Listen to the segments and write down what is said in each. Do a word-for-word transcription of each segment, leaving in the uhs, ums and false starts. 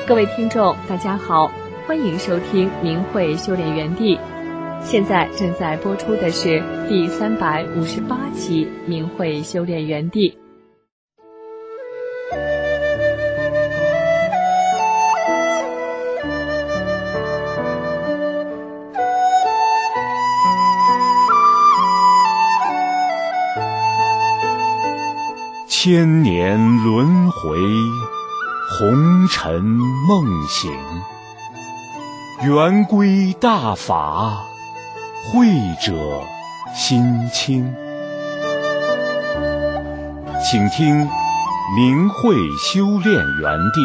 各位听众大家好，欢迎收听明慧修炼园地。现在正在播出的是第三百五十八期明慧修炼园地。 千年轮回，红尘梦醒，圆规大法，慧者心清。请听明慧修炼园地。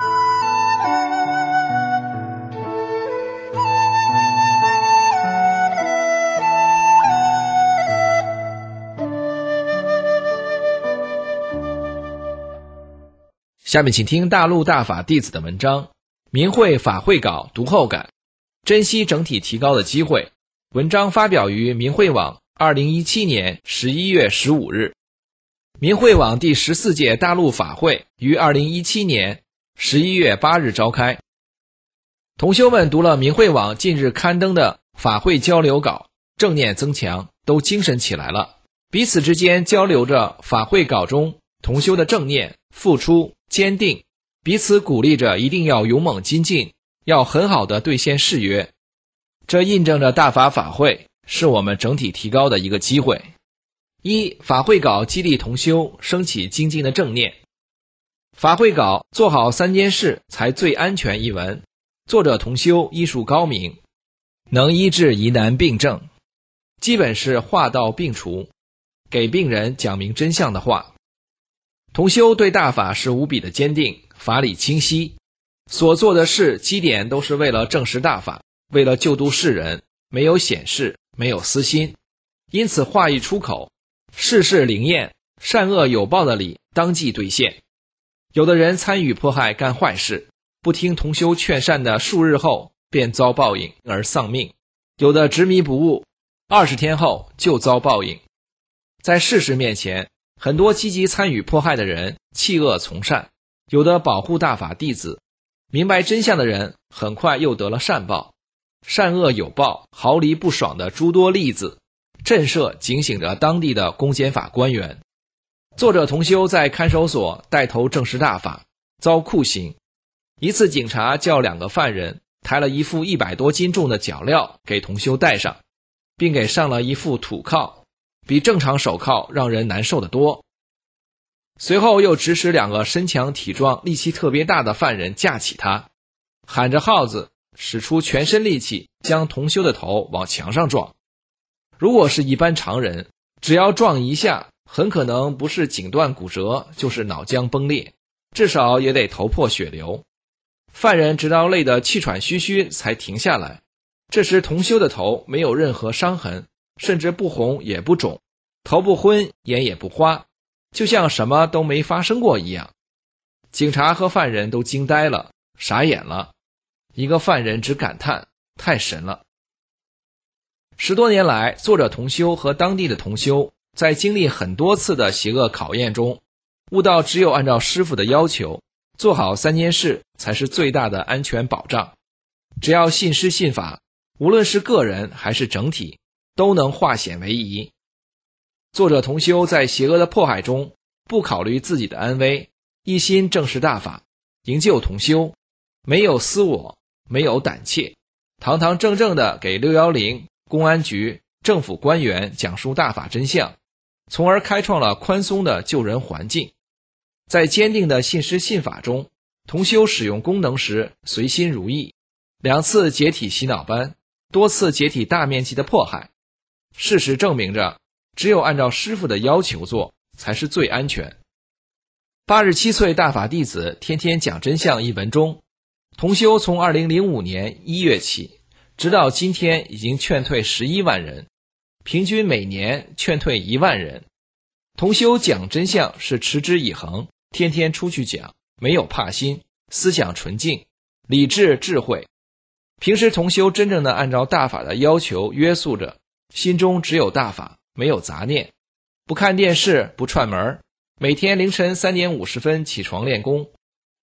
下面请听大陆大法弟子的文章，明慧法会稿读后感，珍惜整体提高的机会。文章发表于明慧网二零一七年十一月十五日。明慧网第十四届大陆法会于二零一七年十一月八日召开。同修们读了明慧网近日刊登的法会交流稿，正念增强，都精神起来了。彼此之间交流着法会稿中同修的正念、付出、坚定，彼此鼓励着一定要勇猛精进，要很好的兑现誓约。这印证着大法法会是我们整体提高的一个机会。一、法会稿激励同修升起精进的正念。法会稿做好三件事才最安全一文，作者同修医术高明，能医治疑难病症，基本是话到病除，给病人讲明真相的话。同修对大法是无比的坚定，法理清晰，所做的事基点都是为了证实大法，为了救度世人，没有显示，没有私心。因此话一出口，事事灵验，善恶有报的理当即兑现。有的人参与迫害干坏事，不听同修劝善的数日后便遭报应而丧命，有的执迷不悟，二十天后就遭报应。在事实面前，很多积极参与迫害的人弃恶从善，有的保护大法弟子，明白真相的人很快又得了善报。善恶有报，毫厘不爽的诸多例子，震慑警醒着当地的公检法官员。作者同修在看守所带头证实大法，遭酷刑。一次警察叫两个犯人抬了一副一百多斤重的脚镣给同修戴上，并给上了一副土铐，比正常手铐让人难受得多。随后又指使两个身强体壮、力气特别大的犯人架起他，喊着号子，使出全身力气将同修的头往墙上撞。如果是一般常人，只要撞一下，很可能不是颈段骨折，就是脑浆崩裂，至少也得头破血流。犯人直到累得气喘吁吁才停下来。这时同修的头没有任何伤痕，甚至不红也不肿，头不昏，眼也不花，就像什么都没发生过一样。警察和犯人都惊呆了，傻眼了。一个犯人只感叹，太神了。十多年来，作者同修和当地的同修在经历很多次的邪恶考验中，悟到只有按照师父的要求，做好三件事才是最大的安全保障。只要信师信法，无论是个人还是整体，都能化险为夷。作者同修在邪恶的迫害中，不考虑自己的安危，一心正视大法，营救同修，没有私我，没有胆怯，堂堂正正地给六一零、公安局、政府官员讲述大法真相，从而开创了宽松的救人环境。在坚定的信师信法中，同修使用功能时随心如意，两次解体洗脑班，多次解体大面积的迫害。事实证明着，只有按照师父的要求做，才是最安全。八十七岁大法弟子天天讲真相一文中，同修从二零零五年一月起，直到今天已经劝退十一万人，平均每年劝退一万人。同修讲真相是持之以恒，天天出去讲，没有怕心，思想纯净，理智智慧。平时同修真正的按照大法的要求约束着，心中只有大法，没有杂念，不看电视，不串门，每天凌晨三点五十分起床练功，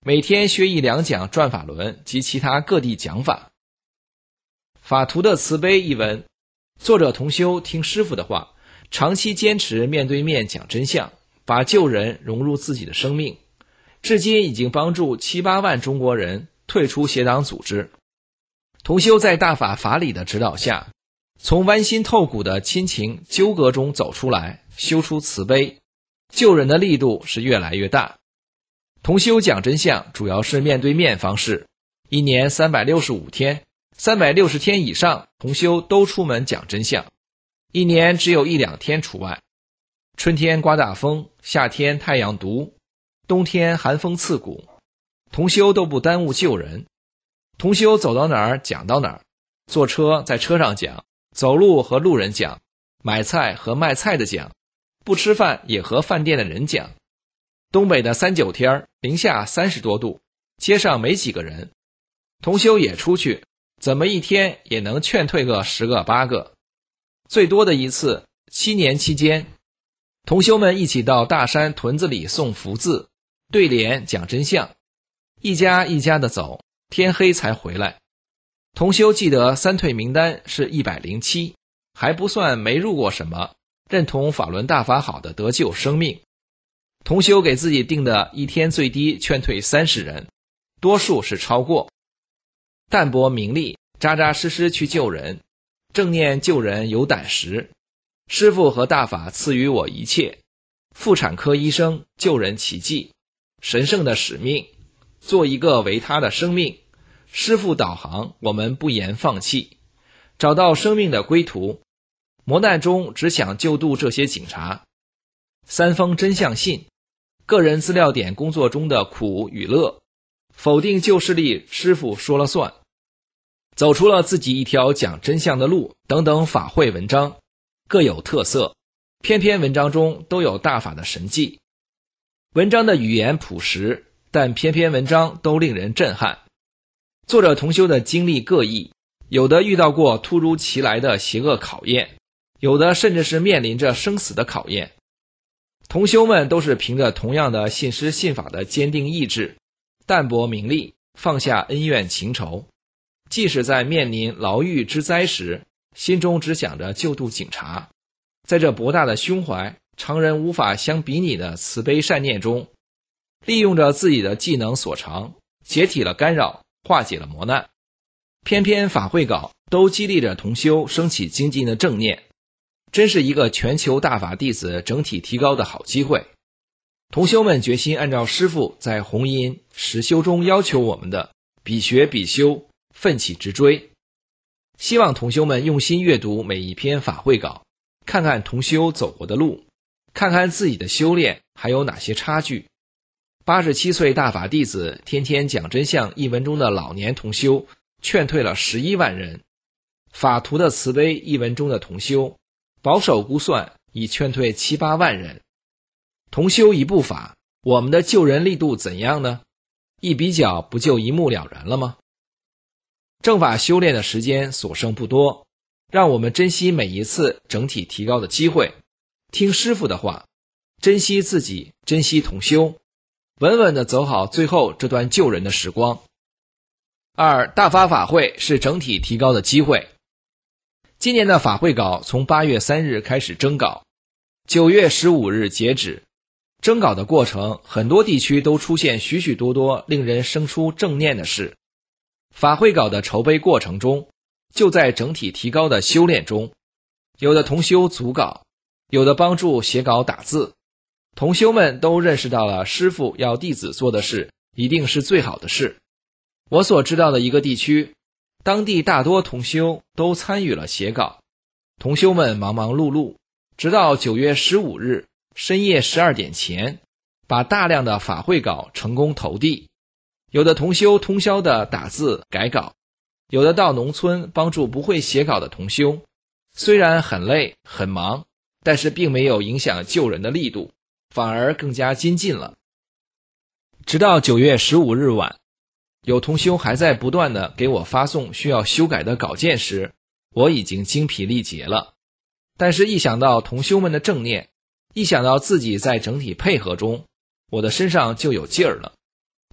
每天学一两讲转法轮及其他各地讲法。法图的慈悲一文，作者同修听师父的话，长期坚持面对面讲真相，把救人融入自己的生命，至今已经帮助七八万中国人退出邪党组织。同修在大法法理的指导下，从剜心透骨的亲情纠葛中走出来，修出慈悲，救人的力度是越来越大。同修讲真相主要是面对面方式，一年三百六十五天，三百六十天以上，同修都出门讲真相，一年只有一两天除外。春天刮大风，夏天太阳毒，冬天寒风刺骨，同修都不耽误救人。同修走到哪儿讲到哪儿，坐车在车上讲，走路和路人讲，买菜和卖菜的讲，不吃饭也和饭店的人讲。东北的三九天，零下三十多度，街上没几个人，同修也出去，怎么一天也能劝退个十个八个。最多的一次，七年期间，同修们一起到大山屯子里送福字，对联讲真相，一家一家的走，天黑才回来。同修记得三退名单是一百零七，还不算没入过什么认同法轮大法好的得救生命。同修给自己定的一天最低劝退三十人，多数是超过。淡泊名利，扎扎实实去救人，正念救人有胆识。师父和大法赐予我一切，妇产科医生救人奇迹，神圣的使命，做一个为他的生命。师父导航，我们不言放弃，找到生命的归途。磨难中只想救度这些警察。三封真相信，个人资料点工作中的苦与乐，否定旧势力，师父说了算。走出了自己一条讲真相的路等等法会文章，各有特色，篇篇文章中都有大法的神迹。文章的语言朴实，但篇篇文章都令人震撼。作者同修的经历各异，有的遇到过突如其来的邪恶考验，有的甚至是面临着生死的考验。同修们都是凭着同样的信师信法的坚定意志，淡泊名利，放下恩怨情仇，即使在面临牢狱之灾时，心中只想着救度警察。在这博大的胸怀，常人无法相比拟的慈悲善念中，利用着自己的技能所长，解体了干扰，化解了磨难。篇篇法会稿都激励着同修升起精进的正念，真是一个全球大法弟子整体提高的好机会。同修们决心按照师父在弘音实修中要求我们的，比学比修，奋起直追。希望同修们用心阅读每一篇法会稿，看看同修走过的路，看看自己的修炼还有哪些差距。八十七岁大法弟子天天讲真相一文中的老年同修劝退了十一万人，法图的慈悲一文中的同修保守估算已劝退七八万人。同修一部法，我们的救人力度怎样呢？一比较不就一目了然了吗？正法修炼的时间所剩不多，让我们珍惜每一次整体提高的机会，听师父的话，珍惜自己，珍惜同修，稳稳地走好最后这段救人的时光。二，大法法会是整体提高的机会。今年的法会稿从八月三日开始征稿，九月十五日截止。征稿的过程，很多地区都出现许许多多令人生出正念的事。法会稿的筹备过程中，就在整体提高的修炼中，有的同修组稿，有的帮助写稿打字。同修们都认识到了师父要弟子做的事一定是最好的事。我所知道的一个地区，当地大多同修都参与了写稿，同修们忙忙碌碌，直到九月十五日深夜十二点前，把大量的法会稿成功投递。有的同修通宵的打字改稿，有的到农村帮助不会写稿的同修，虽然很累很忙，但是并没有影响救人的力度，反而更加精进了。直到九月十五日晚，有同修还在不断的给我发送需要修改的稿件时，我已经精疲力竭了。但是一想到同修们的正念，一想到自己在整体配合中，我的身上就有劲儿了。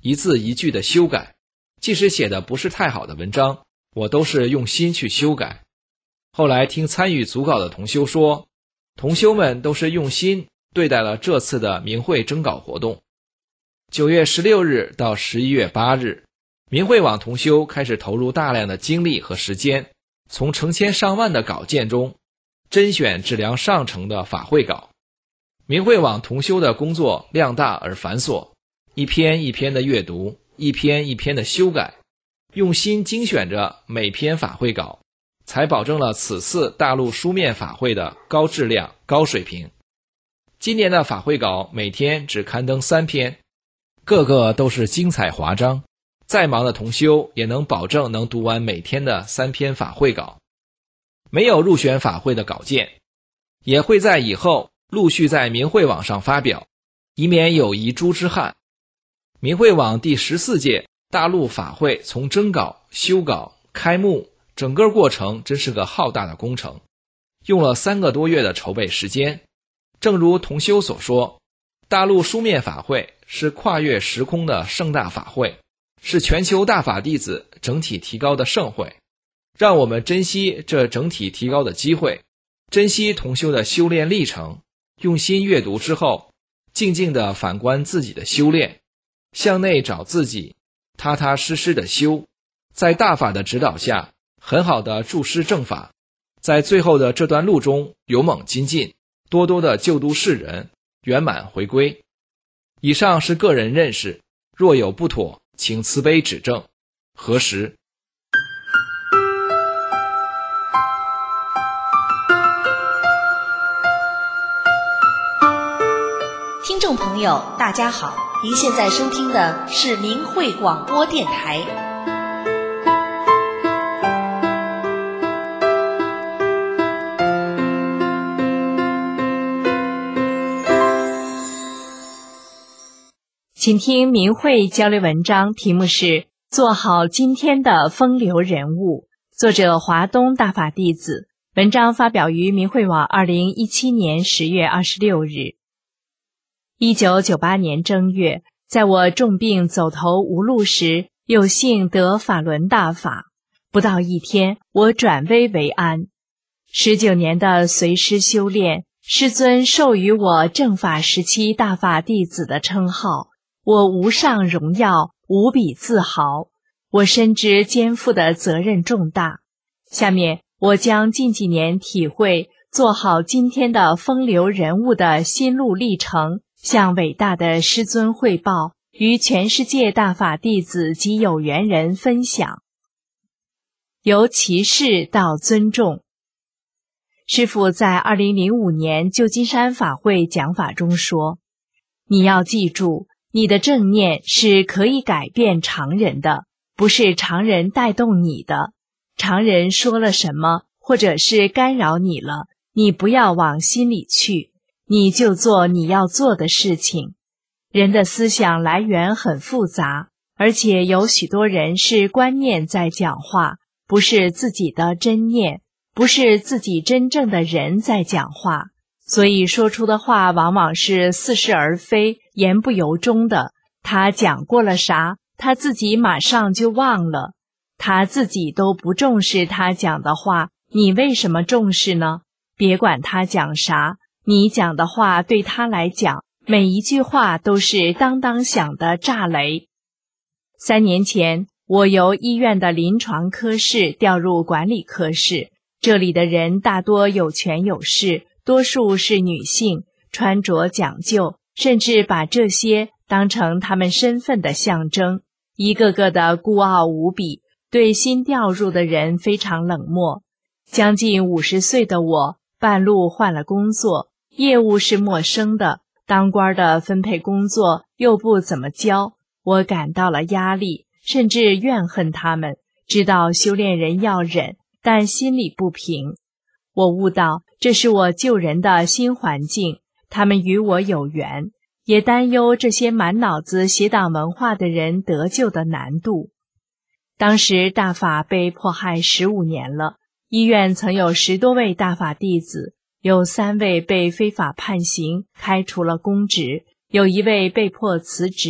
一字一句的修改，即使写的不是太好的文章，我都是用心去修改。后来听参与组稿的同修说，同修们都是用心对待了这次的明慧征稿活动。九月十六日到十一月八日，明慧网同修开始投入大量的精力和时间，从成千上万的稿件中甄选质量上乘的法会稿。明慧网同修的工作量大而繁琐，一篇一篇的阅读，一篇一篇的修改，用心精选着每篇法会稿，才保证了此次大陆书面法会的高质量、高水平。今年的法会稿每天只刊登三篇，个个都是精彩华章，再忙的同修也能保证能读完每天的三篇法会稿。没有入选法会的稿件，也会在以后陆续在明慧网上发表，以免有遗珠之憾。明慧网第十四届大陆法会从征稿、修稿、开幕，整个过程真是个浩大的工程，用了三个多月的筹备时间。正如同修所说，大陆书面法会是跨越时空的盛大法会，是全球大法弟子整体提高的盛会。让我们珍惜这整体提高的机会，珍惜同修的修炼历程，用心阅读之后，静静地反观自己的修炼，向内找自己，踏踏实实的修，在大法的指导下，很好的注师正法，在最后的这段路中勇猛精进，多多的救度世人，圆满回归。以上是个人认识，若有不妥，请慈悲指正。何时？ 听众朋友大家好，您现在收听的是明慧广播电台。 请听明慧交流文章，题目是做好今天的风流人物，作者华东大法弟子，文章发表于明慧网二零一七年十月二十六日。一九九八年正月，在我重病走投无路时，有幸得法轮大法，不到一天，我转危为安。十九年的随师修炼，师尊授予我正法时期大法弟子的称号，我无上荣耀，无比自豪。我深知肩负的责任重大。下面我将近几年体会做好今天的风流人物的心路历程，向伟大的师尊汇报，与全世界大法弟子及有缘人分享。由歧视到尊重。师父在二零零五年旧金山法会讲法中说，你要记住，你的正念是可以改变常人的，不是常人带动你的。常人说了什么，或者是干扰你了，你不要往心里去，你就做你要做的事情。人的思想来源很复杂，而且有许多人是观念在讲话，不是自己的真念，不是自己真正的人在讲话，所以说出的话往往是似是而非，言不由衷的。他讲过了啥，他自己马上就忘了，他自己都不重视他讲的话，你为什么重视呢？别管他讲啥，你讲的话对他来讲，每一句话都是当当响的炸雷。三年前，我由医院的临床科室调入管理科室，这里的人大多有权有势，多数是女性，穿着讲究，甚至把这些当成他们身份的象征，一个个的孤傲无比，对新调入的人非常冷漠。将近五十岁的我，半路换了工作，业务是陌生的，当官的分配工作又不怎么教，我感到了压力，甚至怨恨他们。知道修炼人要忍，但心里不平。我悟到这是我救人的新环境，他们与我有缘，也担忧这些满脑子邪党文化的人得救的难度。当时大法被迫害十五年了，医院曾有十多位大法弟子，有三位被非法判刑，开除了公职，有一位被迫辞职，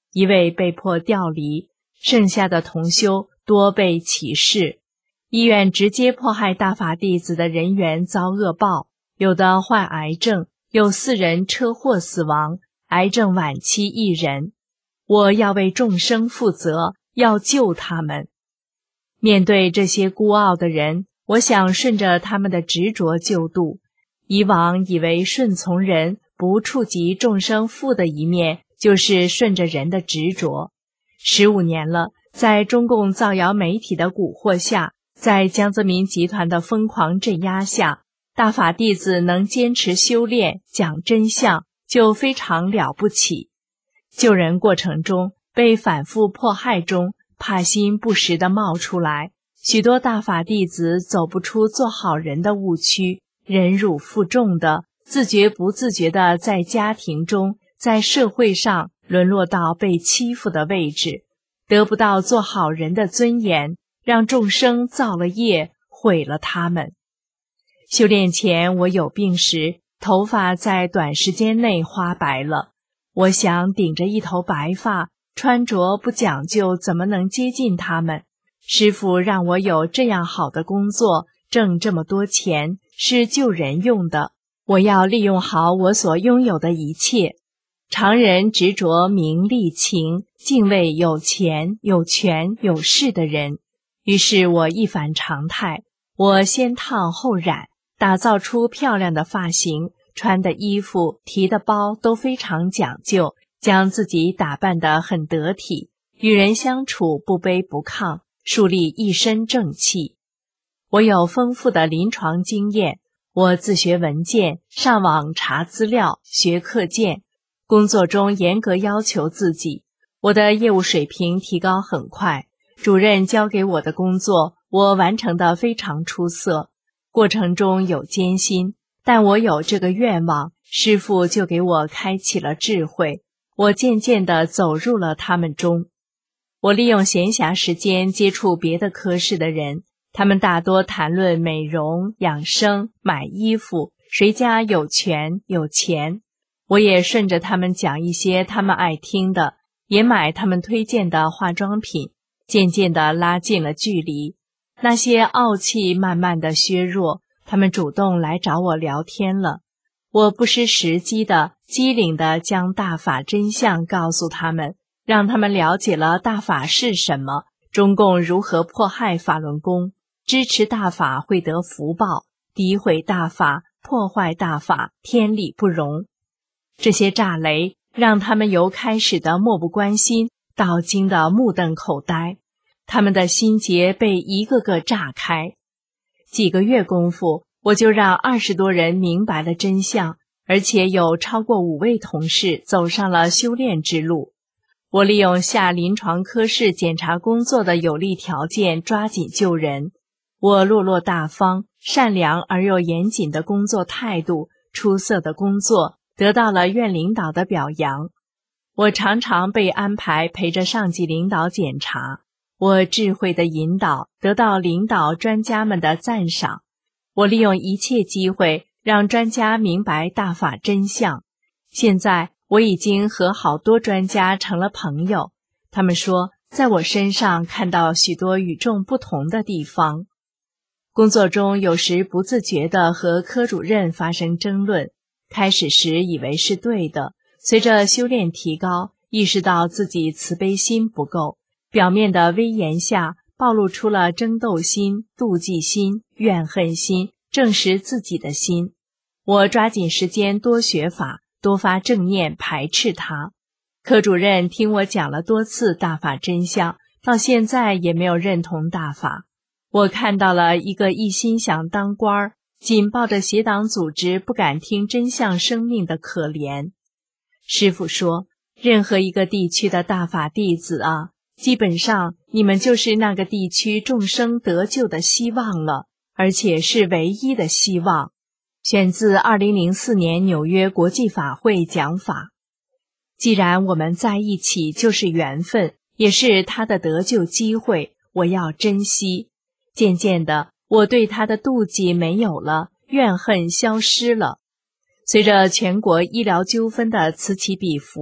一位被迫调离，剩下的同修多被歧视。医院直接迫害大法弟子的人员遭恶报，有的患癌症，有四人车祸死亡，癌症晚期一人。我要为众生负责，要救他们。面对这些孤傲的人，我想顺着他们的执着救度。以往以为顺从人，不触及众生负的一面，就是顺着人的执着。十五年了，在中共造谣媒体的蛊惑下，在江泽民集团的疯狂镇压下，大法弟子能坚持修炼，讲真相，就非常了不起。救人过程中，被反复迫害中，怕心不时地冒出来，许多大法弟子走不出做好人的误区，忍辱负重的，自觉不自觉地在家庭中，在社会上沦落到被欺负的位置，得不到做好人的尊严，让众生造了业，毁了他们。修炼前我有病时，头发在短时间内花白了，我想顶着一头白发，穿着不讲究，怎么能接近他们？师父让我有这样好的工作，挣这么多钱，是救人用的，我要利用好我所拥有的一切。常人执着名利情，敬畏有钱有权有势的人，于是我一反常态，我先烫后染，打造出漂亮的发型，穿的衣服提的包都非常讲究，将自己打扮得很得体，与人相处不卑不亢，树立一身正气。我有丰富的临床经验，我自学文件，上网查资料，学课件，工作中严格要求自己，我的业务水平提高很快，主任交给我的工作，我完成得非常出色。过程中有艰辛，但我有这个愿望，师父就给我开启了智慧，我渐渐地走入了他们中。我利用闲暇时间接触别的科室的人，他们大多谈论美容、养生、买衣服，谁家有权有钱。我也顺着他们讲一些他们爱听的，也买他们推荐的化妆品，渐渐地拉近了距离。那些傲气慢慢地削弱，他们主动来找我聊天了。我不失时机的、机灵地将大法真相告诉他们，让他们了解了大法是什么，中共如何迫害法轮功，支持大法会得福报，诋毁大法、破坏大法，天理不容。这些炸雷让他们由开始的漠不关心到惊得目瞪口呆，他们的心结被一个个炸开。几个月功夫，我就让二十多人明白了真相，而且有超过五位同事走上了修炼之路。我利用下临床科室检查工作的有利条件，抓紧救人。我落落大方、善良而又严谨的工作态度，出色的工作，得到了院领导的表扬。我常常被安排陪着上级领导检查，我智慧的引导得到领导专家们的赞赏。我利用一切机会让专家明白大法真相。现在我已经和好多专家成了朋友，他们说在我身上看到许多与众不同的地方。工作中有时不自觉地和科主任发生争论，开始时以为是对的，随着修炼提高，意识到自己慈悲心不够，表面的威严下暴露出了争斗心、妒忌心、怨恨心，证实自己的心。我抓紧时间多学法，多发正念，排斥它。科主任听我讲了多次大法真相，到现在也没有认同大法。我看到了一个一心想当官，紧抱着邪党组织不敢听真相生命的可怜。师父说，任何一个地区的大法弟子啊，基本上你们就是那个地区众生得救的希望了，而且是唯一的希望。选自二零零四年纽约国际法会讲法。既然我们在一起就是缘分，也是他的得救机会，我要珍惜。渐渐的，我对他的妒忌没有了，怨恨消失了。随着全国医疗纠纷的此起彼伏，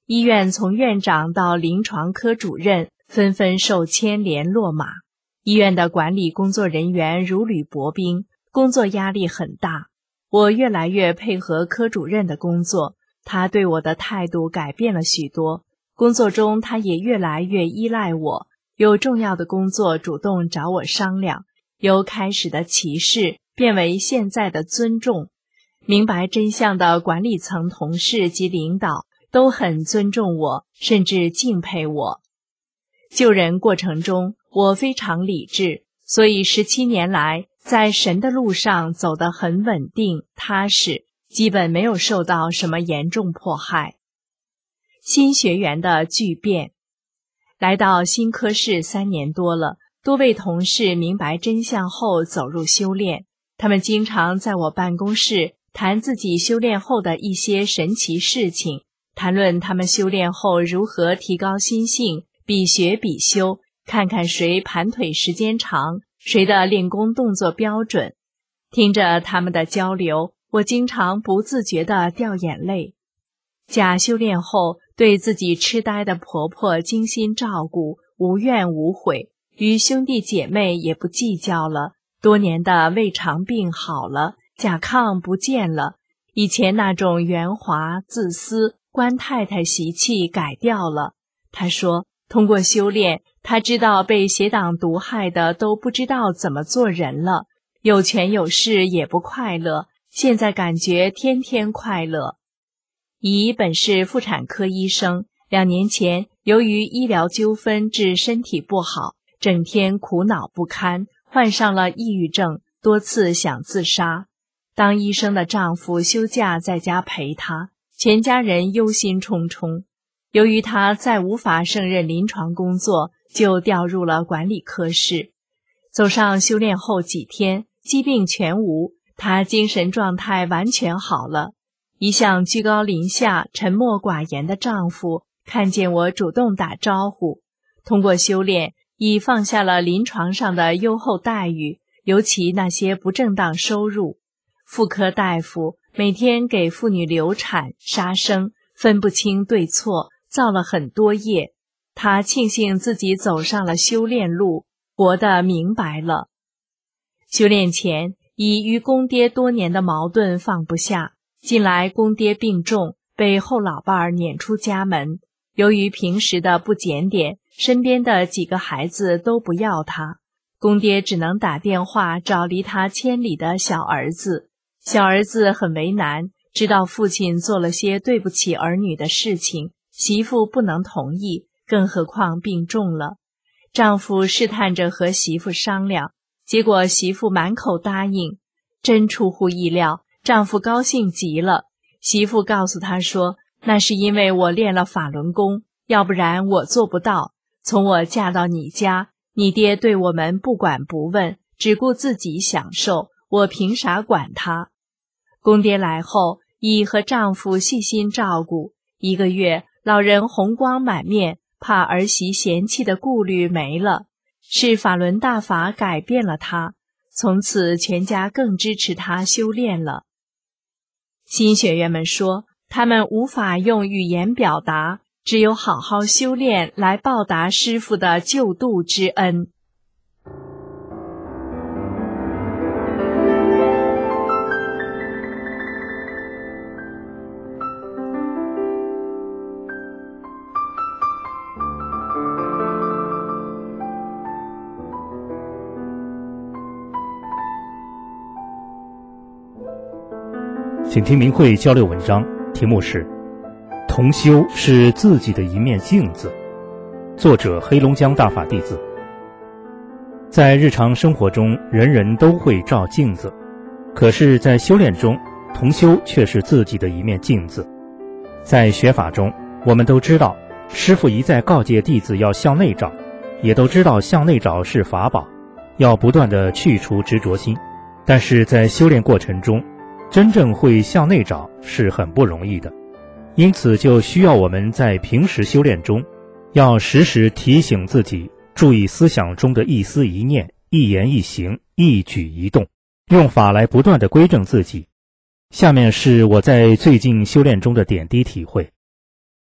医院从院长到临床科主任纷纷受牵连落马，医院的管理工作人员如履薄冰，工作压力很大。我越来越配合科主任的工作，他对我的态度改变了许多。工作中他也越来越依赖我，有重要的工作主动找我商量，由开始的歧视变为现在的尊重。明白真相的管理层同事及领导都很尊重我，甚至敬佩我。救人过程中，我非常理智，所以十七年来在神的路上走得很稳定踏实，基本没有受到什么严重迫害。新学员的巨变。来到新科室三年多了，多位同事明白真相后走入修炼，他们经常在我办公室谈自己修炼后的一些神奇事情，谈论他们修炼后如何提高心性，比学比修，看看谁盘腿时间长，谁的练功动作标准。听着他们的交流，我经常不自觉地掉眼泪。假修炼后，对自己痴呆的婆婆精心照顾，无怨无悔，与兄弟姐妹也不计较了。多年的胃肠病好了，甲亢不见了，以前那种圆滑、自私、官太太习气改掉了。她说，通过修炼，她知道被邪党毒害的都不知道怎么做人了，有权有势也不快乐，现在感觉天天快乐。乙本是妇产科医生，两年前由于医疗纠纷致身体不好，整天苦恼不堪，患上了抑郁症，多次想自杀。当医生的丈夫休假在家陪她，全家人忧心忡忡。由于她再无法胜任临床工作，就调入了管理科室。走上修炼后几天，疾病全无，她精神状态完全好了。一向居高临下、沉默寡言的丈夫看见我主动打招呼。通过修炼，已放下了临床上的优厚待遇，尤其那些不正当收入。妇科大夫每天给妇女流产、杀生，分不清对错，造了很多业。他庆幸自己走上了修炼路，活得明白了。修炼前，已与公爹多年的矛盾放不下。近来公爹病重，被后老伴儿撵出家门。由于平时的不检点，身边的几个孩子都不要他，公爹只能打电话找离他千里的小儿子。小儿子很为难，知道父亲做了些对不起儿女的事情，媳妇不能同意，更何况病重了。丈夫试探着和媳妇商量，结果媳妇满口答应。真出乎意料，丈夫高兴极了。媳妇告诉他说，那是因为我练了法轮功，要不然我做不到。从我嫁到你家，你爹对我们不管不问，只顾自己享受，我凭啥管他？公爹来后，乙和丈夫细心照顾，一个月，老人红光满面，怕儿媳嫌弃的顾虑没了。是法轮大法改变了他，从此全家更支持他修炼了。新学员们说，他们无法用语言表达，只有好好修炼来报答师父的救度之恩。 请听明慧交流文章，题目是同修是自己的一面镜子，作者黑龙江大法弟子。在日常生活中，人人都会照镜子，可是在修炼中，同修却是自己的一面镜子。在学法中，我们都知道师父一再告诫弟子要向内找，也都知道向内找是法宝，要不断地去除执着心。但是在修炼过程中，真正会向内找是很不容易的，因此就需要我们在平时修炼中，要时时提醒自己，注意思想中的一思一念、一言一行、一举一动，用法来不断地归正自己。下面是我在最近修炼中的点滴体会。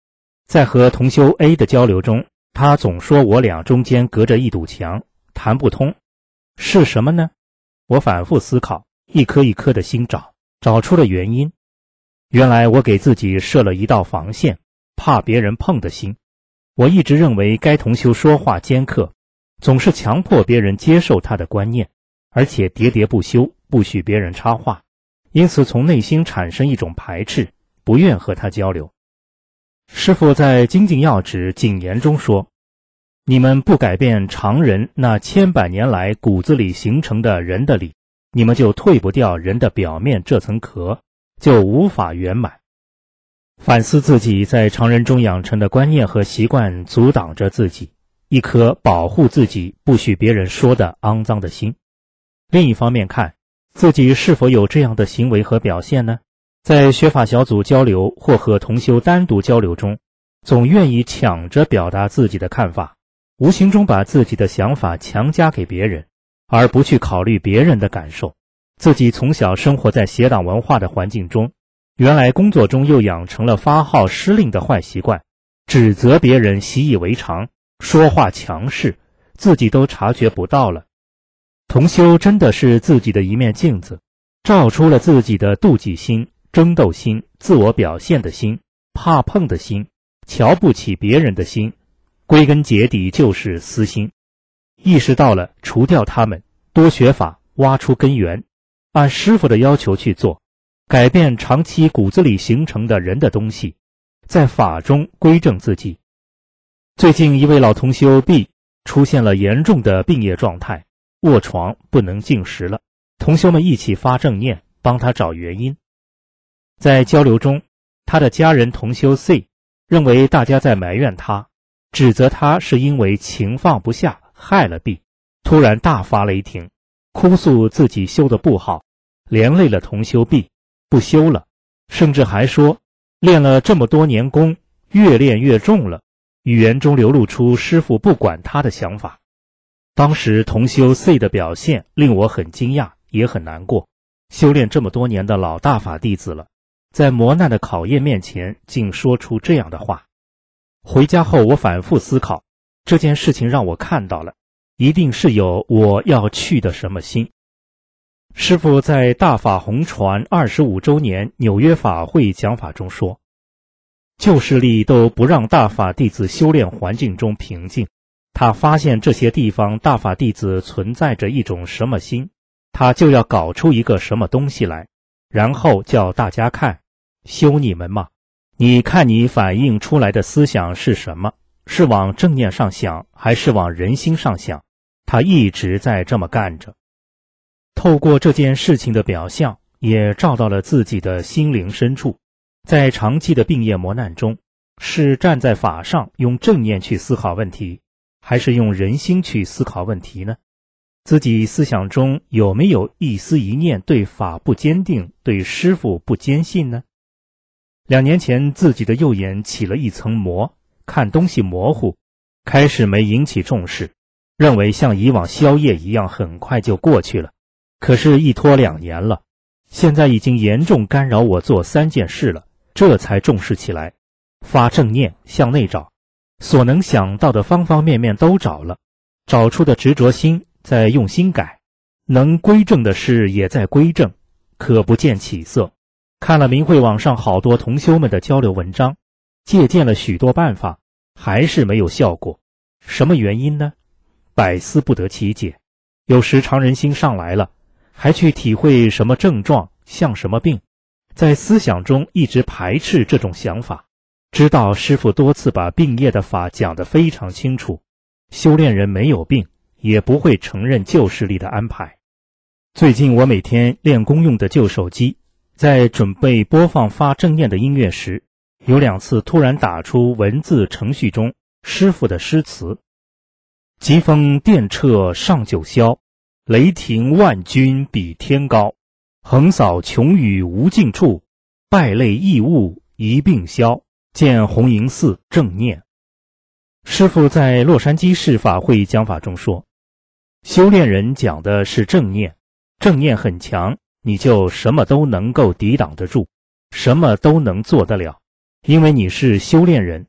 在和同修 A 的交流中，他总说我俩中间隔着一堵墙，谈不通。是什么呢？我反复思考，一颗一颗的心找，找出了原因。原来我给自己设了一道防线，怕别人碰的心。我一直认为该同修说话尖刻，总是强迫别人接受他的观念，而且喋喋不休，不许别人插话，因此从内心产生一种排斥，不愿和他交流。师父在精进要旨谨言中说，你们不改变常人那千百年来骨子里形成的人的理，你们就退不掉人的表面这层壳，就无法圆满。反思自己在常人中养成的观念和习惯阻挡着自己，一颗保护自己不许别人说的肮脏的心。另一方面看，自己是否有这样的行为和表现呢？在学法小组交流或和同修单独交流中，总愿意抢着表达自己的看法，无形中把自己的想法强加给别人，而不去考虑别人的感受。自己从小生活在邪党文化的环境中，原来工作中又养成了发号施令的坏习惯，指责别人习以为常，说话强势，自己都察觉不到了。同修真的是自己的一面镜子，照出了自己的妒忌心、争斗心、自我表现的心、怕碰的心、瞧不起别人的心，归根结底就是私心。意识到了，除掉他们，多学法，挖出根源，按师父的要求去做，改变长期骨子里形成的人的东西，在法中归正自己。最近一位老同修 B 出现了严重的病业状态，卧床不能进食了，同修们一起发正念，帮他找原因。在交流中，他的家人同修 C 认为大家在埋怨他，指责他是因为情放不下害了 B， 突然大发雷霆，哭诉自己修得不好，连累了同修 B， 不修了，甚至还说练了这么多年功，越练越重了，语言中流露出师父不管他的想法。当时同修 C 的表现令我很惊讶，也很难过。修炼这么多年的老大法弟子了，在磨难的考验面前竟说出这样的话。回家后我反复思考，这件事情让我看到了，一定是有我要去的什么心。师父在大法红传二十五周年纽约法会讲法中说，旧势力都不让大法弟子修炼环境中平静，他发现这些地方大法弟子存在着一种什么心，他就要搞出一个什么东西来，然后叫大家看，修你们嘛，你看你反映出来的思想是什么，是往正念上想还是往人心上想，他一直在这么干着。透过这件事情的表象，也照到了自己的心灵深处，在长期的病业磨难中，是站在法上用正念去思考问题，还是用人心去思考问题呢？自己思想中有没有一丝一念对法不坚定，对师父不坚信呢？两年前自己的右眼起了一层膜，看东西模糊，开始没引起重视，认为像以往宵夜一样很快就过去了。可是一拖两年了，现在已经严重干扰我做三件事了，这才重视起来，发正念向内找，所能想到的方方面面都找了，找出的执着心在用心改，能归正的事也在归正，可不见起色。看了明慧网上好多同修们的交流文章，借鉴了许多办法，还是没有效果。什么原因呢？百思不得其解。有时常人心上来了，还去体会什么症状像什么病，在思想中一直排斥这种想法。知道师父多次把病业的法讲得非常清楚，修炼人没有病，也不会承认旧势力的安排。最近我每天练功用的旧手机，在准备播放发正念的音乐时，有两次突然打出文字程序中师父的诗词：疾风电掣上九霄，雷霆万钧比天高，横扫穷宇无尽处，败类异物一并消，见红营寺正念。师父在洛杉矶市法会讲法中说，修炼人讲的是正念，正念很强，你就什么都能够抵挡得住，什么都能做得了，因为你是修炼人，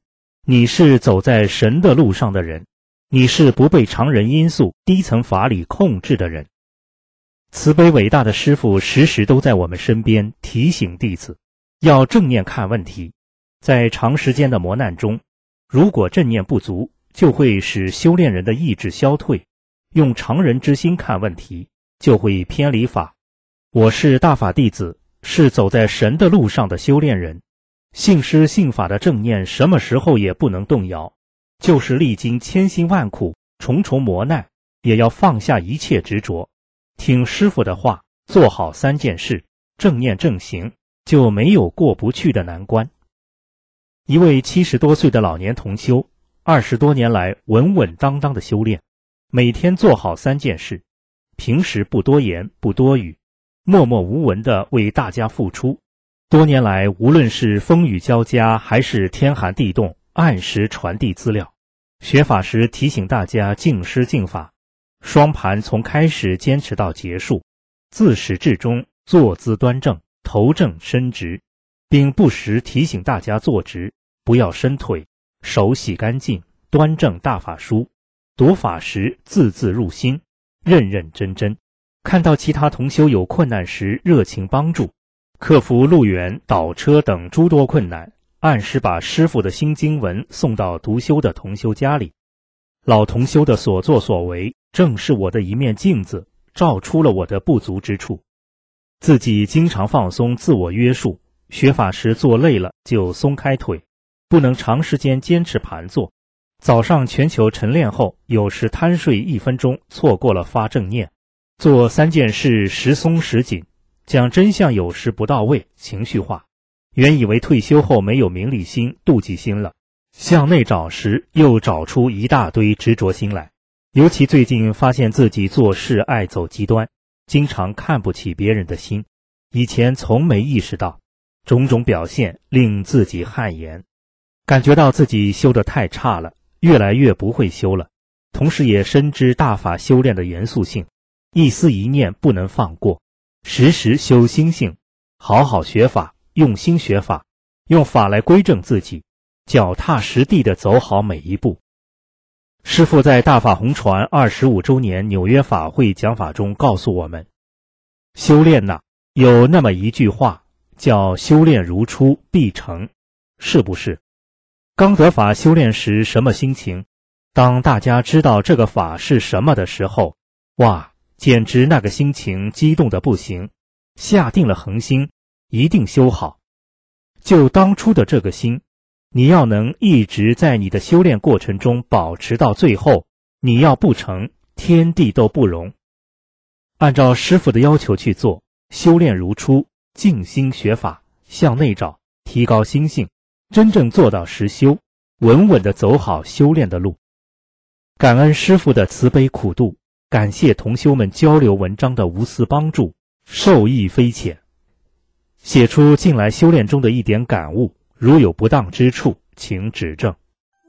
你是走在神的路上的人，你是不被常人因素、低层法理控制的人。慈悲伟大的师父时时都在我们身边提醒弟子，要正念看问题。在长时间的磨难中，如果正念不足，就会使修炼人的意志消退，用常人之心看问题，就会偏离法。我是大法弟子，是走在神的路上的修炼人，信师信法的正念什么时候也不能动摇，就是历经千辛万苦、重重磨难，也要放下一切执着，听师父的话，做好三件事，正念正行，就没有过不去的难关。一位七十多岁的老年同修，二十多年来稳稳当当的修炼，每天做好三件事，平时不多言不多语，默默无闻地为大家付出。多年来，无论是风雨交加还是天寒地冻，按时传递资料，学法时提醒大家敬师敬法，双盘从开始坚持到结束，自始至终坐姿端正，头正身直，并不时提醒大家坐直，不要伸腿，手洗干净，端正大法书，读法时字字入心，认认真真。看到其他同修有困难时热情帮助，克服路远、倒车等诸多困难，按时把师父的新经文送到独修的同修家里。老同修的所作所为，正是我的一面镜子，照出了我的不足之处。自己经常放松自我约束，学法时坐累了就松开腿，不能长时间坚持盘坐。早上全球晨练后，有时贪睡一分钟，错过了发正念。做三件事时松时紧，讲真相有时不到位，情绪化。原以为退休后没有名利心、妒忌心了，向内找时又找出一大堆执着心来。尤其最近发现自己做事爱走极端，经常看不起别人的心，以前从没意识到，种种表现令自己汗颜，感觉到自己修得太差了，越来越不会修了。同时也深知大法修炼的严肃性，一丝一念不能放过，时时修心性，好好学法，用心学法，用法来归正自己，脚踏实地地走好每一步。师父在大法红传二十五周年纽约法会讲法中告诉我们，修炼呐，有那么一句话叫修炼如初必成，是不是？刚得法修炼时什么心情？当大家知道这个法是什么的时候，哇，简直那个心情激动得不行，下定了恒心，一定修好。就当初的这个心，你要能一直在你的修炼过程中保持到最后，你要不成，天地都不容。按照师父的要求去做，修炼如初，静心学法，向内找，提高心性，真正做到实修，稳稳地走好修炼的路。感恩师父的慈悲苦度，感谢同修们交流文章的无私帮助，受益匪浅。写出近来修炼中的一点感悟，如有不当之处，请指正。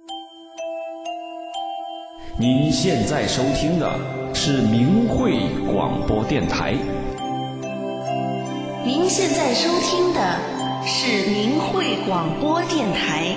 您现在收听的是明慧广播电台。 您现在收听的是明慧广播电台。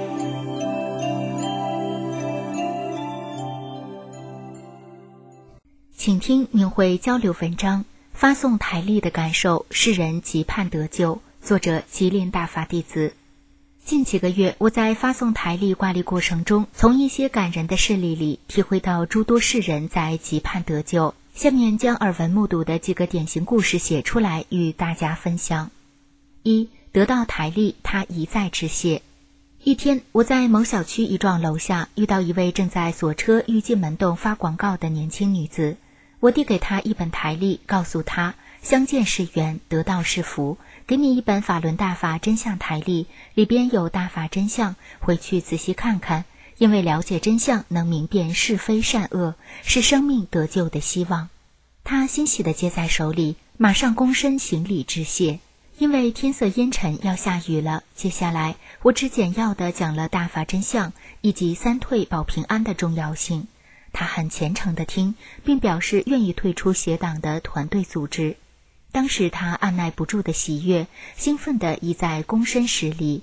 请听明慧交流文章，发送台历的感受，世人期盼得救。作者吉林大法弟子。近几个月，我在发送台历挂历过程中，从一些感人的事例里体会到诸多世人在期盼得救。下面将耳闻目睹的几个典型故事写出来与大家分享。一、得到台历，他一再致谢。一天，我在某小区一幢楼下遇到一位正在锁车欲进门洞发广告的年轻女子。我递给她一本台历，告诉她相见是缘，得道是福，给你一本法轮大法真相台历，里边有大法真相，回去仔细看看，因为了解真相能明辨是非善恶，是生命得救的希望。她欣喜地接在手里，马上躬身行礼致谢。因为天色阴沉要下雨了，接下来我只简要地讲了大法真相以及三退保平安的重要性。他很虔诚地听，并表示愿意退出学党的团队组织。当时他按耐不住的喜悦，兴奋地一再躬身施礼。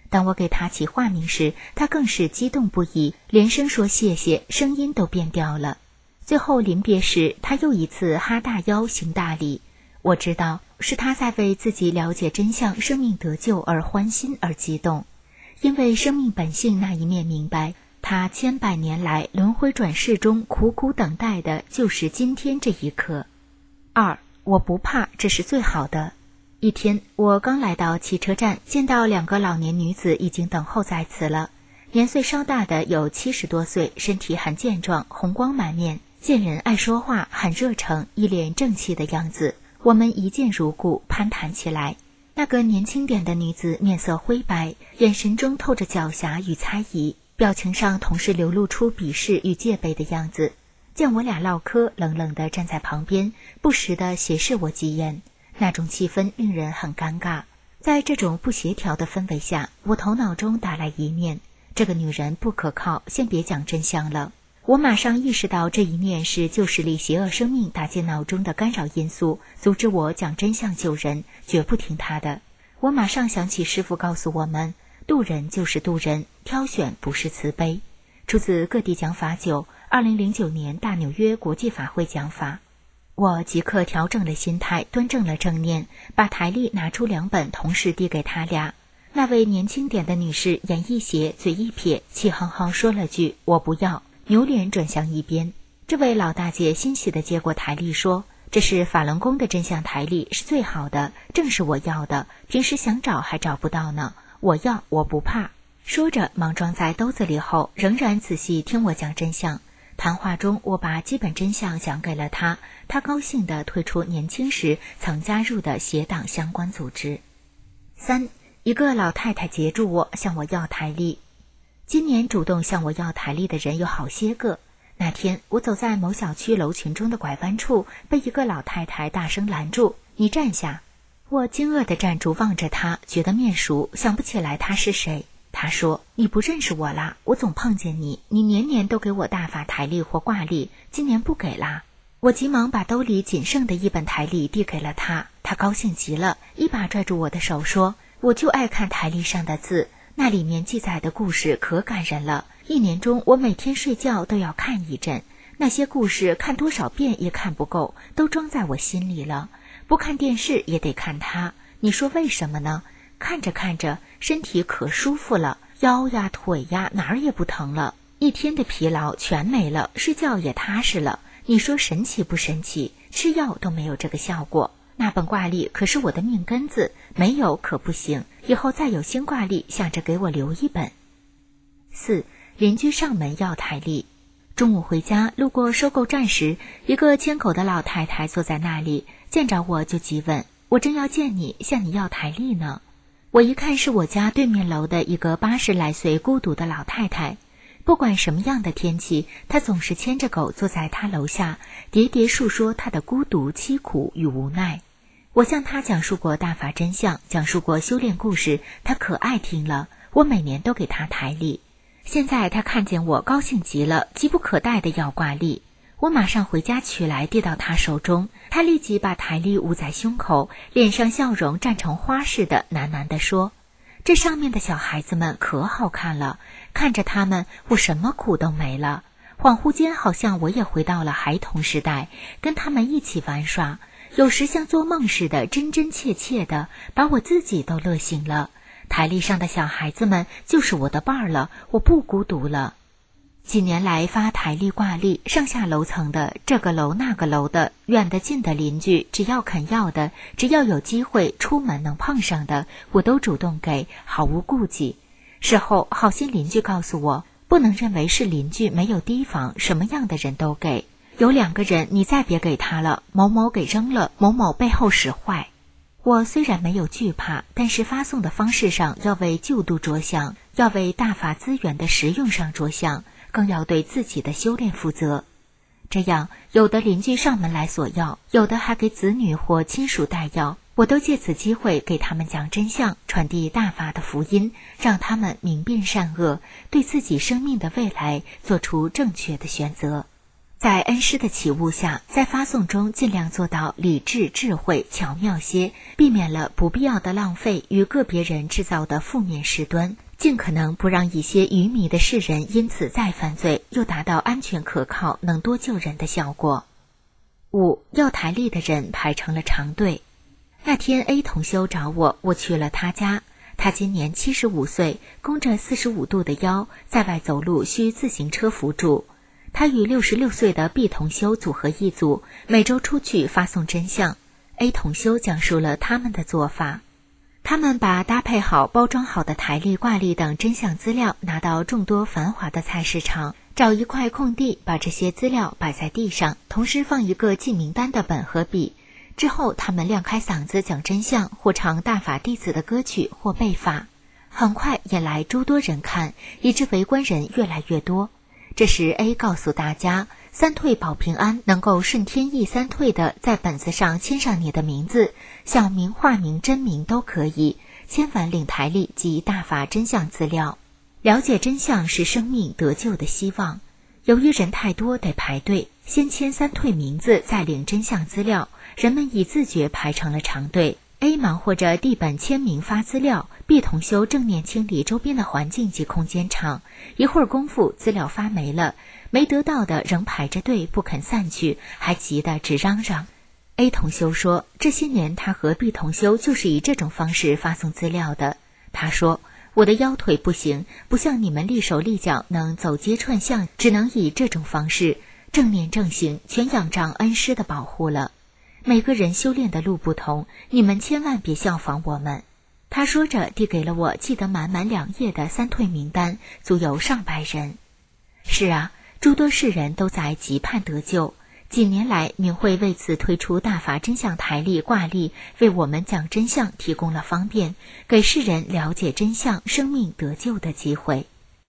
当我给他起化名时，他更是激动不已，连声说谢谢，声音都变调了。最后临别时，他又一次哈大腰行大礼。我知道是他在为自己了解真相、生命得救而欢欣而激动，因为生命本性那一面明白，他千百年来轮回转世中苦苦等待的就是今天这一刻。二，我不怕，这是最好的。一天，我刚来到汽车站，见到两个老年女子已经等候在此了。年岁稍大的有七十多岁，身体很健壮，红光满面，见人爱说话，很热诚，一脸正气的样子。我们一见如故，攀谈起来。那个年轻点的女子面色灰白，眼神中透着狡黠与猜疑，表情上同时流露出鄙视与戒备的样子。见我俩唠嗑，冷冷地站在旁边，不时地斜视我几眼。那种气氛令人很尴尬。在这种不协调的氛围下，我头脑中打来一念，这个女人不可靠，先别讲真相了。我马上意识到这一念是旧势力邪恶生命打进脑中的干扰因素，阻止我讲真相救人，绝不听他的。我马上想起师父告诉我们，渡人就是渡人，挑选不是慈悲。出自各地讲法九，二零零九年大纽约国际法会讲法。我即刻调整了心态，端正了正念，把台历拿出两本，同时递给他俩。那位年轻点的女士眼一斜，嘴一撇，气哼哼说了句我不要，扭脸转向一边。这位老大姐欣喜地接过台历说，这是法轮功的真相台历，是最好的，正是我要的，平时想找还找不到呢，我要，我不怕。说着忙装在兜子里后，仍然仔细听我讲真相。谈话中，我把基本真相讲给了他，他高兴地退出年轻时曾加入的邪党相关组织。三，一个老太太截住我，向我要台历。今年主动向我要台历的人有好些个。那天我走在某小区楼群中的拐弯处，被一个老太太大声拦住，你站下。我惊愕地站住，望着她，觉得面熟，想不起来她是谁。他说，你不认识我啦，我总碰见你，你年年都给我大法台历或挂历，今年不给啦。我急忙把兜里仅剩的一本台历递给了他，他高兴极了，一把拽住我的手说，我就爱看台历上的字，那里面记载的故事可感人了，一年中我每天睡觉都要看一阵，那些故事看多少遍也看不够，都装在我心里了，不看电视也得看它，你说为什么呢？看着看着，身体可舒服了，腰呀腿呀哪儿也不疼了，一天的疲劳全没了，睡觉也踏实了。你说神奇不神奇？吃药都没有这个效果。那本挂历可是我的命根子，没有可不行，以后再有新挂历，想着给我留一本。四，邻居上门要台历。中午回家，路过收购站时，一个牵口的老太太坐在那里，见着我就急问，我正要见你，向你要台历呢。我一看是我家对面楼的一个八十来岁孤独的老太太，不管什么样的天气，她总是牵着狗坐在她楼下，喋喋述说她的孤独、凄苦与无奈。我向她讲述过大法真相，讲述过修炼故事，她可爱听了，我每年都给她台历。现在她看见我高兴极了，急不可待地要挂历。我马上回家取来递到他手中，他立即把台历捂在胸口，脸上笑容绽成花似的，喃喃地说，这上面的小孩子们可好看了，看着他们我什么苦都没了，恍惚间好像我也回到了孩童时代，跟他们一起玩耍，有时像做梦似的，真真切切的，把我自己都乐醒了。台历上的小孩子们就是我的伴儿了，我不孤独了。几年来发台历挂历，上下楼层的，这个楼那个楼的，远的近的邻居，只要肯要的，只要有机会出门能碰上的，我都主动给，毫无顾忌。事后好心邻居告诉我，不能认为是邻居没有提防，什么样的人都给，有两个人你再别给他了，某某给扔了，某某背后使坏。我虽然没有惧怕，但是发送的方式上要为救度着想，要为大法资源的实用上着想，更要对自己的修炼负责。这样，有的邻居上门来索要，有的还给子女或亲属带要，我都借此机会给他们讲真相，传递大法的福音，让他们明辨善恶，对自己生命的未来做出正确的选择。 在恩师的启悟下，在发送中尽量做到理智、智慧、巧妙些，避免了不必要的浪费与个别人制造的负面事端，尽可能不让一些愚迷的世人因此再犯罪，又达到安全可靠、能多救人的效果。五、要台历的人排成了长队。那天 A 同修找我，我去了他家。他今年七十五岁，弓着四十五度的腰，在外走路需自行车辅助。他与六十六岁的 B 同修组合一组，每周出去发送真相。A 同修讲述了他们的做法。他们把搭配好、包装好的台历、挂历等真相资料拿到众多繁华的菜市场，找一块空地，把这些资料摆在地上，同时放一个记名单的本和笔。之后他们亮开嗓子讲真相，或唱大法弟子的歌曲，或背法。很快引来诸多人看，以致围观人越来越多。这时 A 告诉大家，三退保平安能够顺天意三退的，在本子上签上你的名字，小名、化名、真名都可以，签完领台历及大法真相资料。了解真相是生命得救的希望。由于人太多得排队，先签三退名字，再领真相资料，人们已自觉排成了长队。A 忙活着递本签名发资料， B 同修正面清理周边的环境及空间场。一会儿功夫，资料发没了，没得到的仍排着队不肯散去，还急得直嚷嚷。 A 同修说，这些年他和 B 同修就是以这种方式发送资料的。他说，我的腰腿不行，不像你们力手力脚能走街串巷，只能以这种方式，正念正行，全仰仗恩师的保护了。每个人修炼的路不同，你们千万别效仿我们。他说着递给了我记得满满两页的三退名单，足有上百人。是啊，诸多世人都在急盼得救。几年来，明慧为此推出大法真相台历、挂历，为我们讲真相提供了方便，给世人了解真相、生命得救的机会。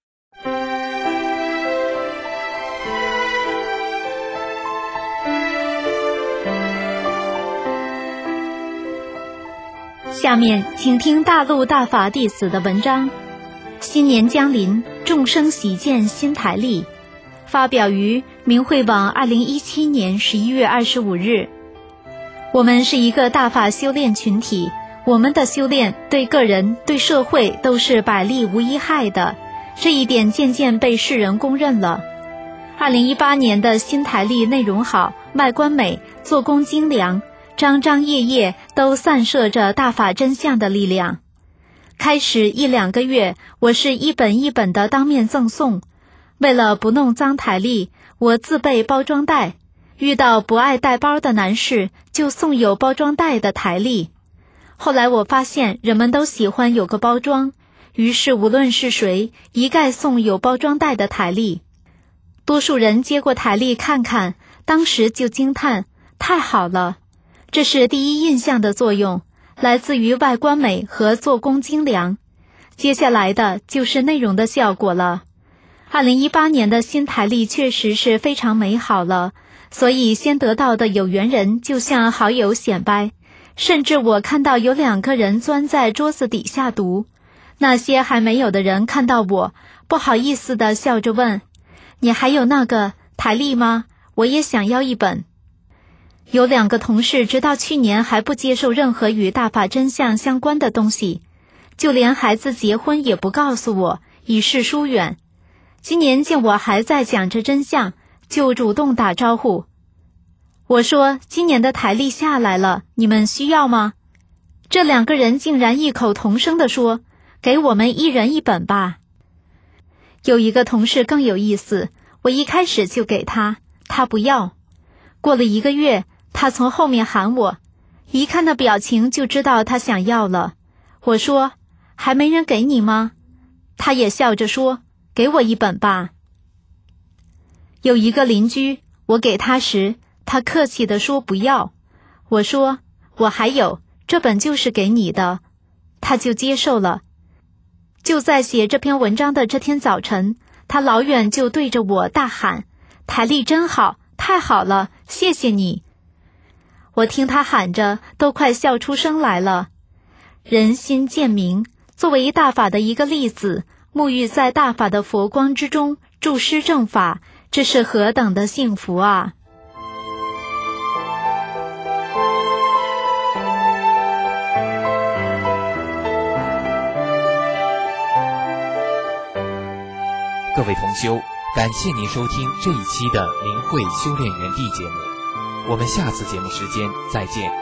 下面请听大陆大法弟子的文章。新年将临，众生喜见新台历，发表于明慧网二零一七年十一月二十五日。我们是一个大法修炼群体，我们的修炼对个人、对社会都是百利无一害的，这一点渐渐被世人公认了。二零一八年的新台历内容好，外观美，做工精良，章章页页都散射着大法真相的力量。开始一两个月，我是一本一本的当面赠送。为了不弄脏台历，我自备包装袋，遇到不爱带包的男士，就送有包装袋的台历。后来我发现人们都喜欢有个包装，于是无论是谁，一概送有包装袋的台历。多数人接过台历看看，当时就惊叹，太好了。这是第一印象的作用，来自于外观美和做工精良。接下来的就是内容的效果了。二零一八年的新台历确实是非常美好了，所以先得到的有缘人就向好友显摆，甚至我看到有两个人钻在桌子底下读。那些还没有的人看到我，不好意思地笑着问，你还有那个台历吗？我也想要一本。有两个同事直到去年还不接受任何与大法真相相关的东西，就连孩子结婚也不告诉我，以示疏远。今年见我还在讲着真相，就主动打招呼。我说，今年的台历下来了，你们需要吗？这两个人竟然异口同声地说，给我们一人一本吧。有一个同事更有意思，我一开始就给他，他不要。过了一个月，他从后面喊我，一看那表情就知道他想要了。我说，还没人给你吗？他也笑着说，给我一本吧。有一个邻居，我给他时，他客气地说不要。我说，我还有，这本就是给你的。他就接受了。就在写这篇文章的这天早晨，他老远就对着我大喊，台历真好，太好了，谢谢你。我听他喊着，都快笑出声来了。人心渐明，作为大法的一个例子，沐浴在大法的佛光之中，注施正法， 这是何等的幸福啊！ 各位同修，感谢您收听这一期的明慧修炼园地节目，我们下次节目时间再见。